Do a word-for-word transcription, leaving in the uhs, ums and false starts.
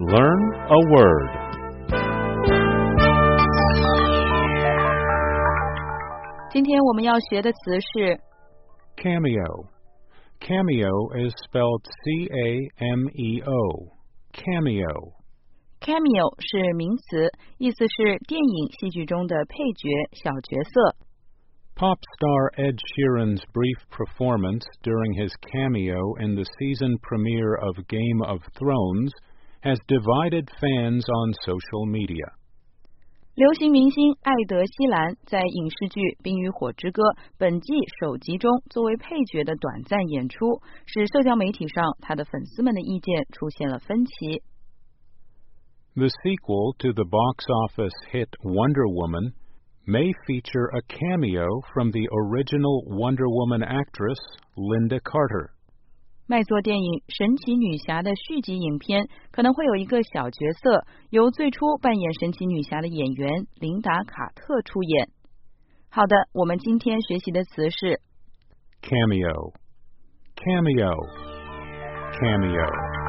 Learn a word. Cameo. Cameo is spelled C A M E O. Cameo. Cameo 是名词，意思是电影、戏剧中的配角、小角色。 Pop star Ed Sheeran's brief performance during his cameo in the season premiere of Game of Thrones has divided fans on social media. 流行明星艾德希兰在影视剧《冰与火之歌》本季首集中作为配角的短暂演出，使社交媒体上他的粉丝们的意见出现了分歧。 The sequel to the box office hit Wonder Woman may feature a cameo from the original Wonder Woman actress Linda Carter. 卖座电影《神奇女侠》的续集影片可能会有一个小角色，由最初扮演神奇女侠的演员琳达·卡特出演。好的，我们今天学习的词是 Cameo. Cameo. Cameo.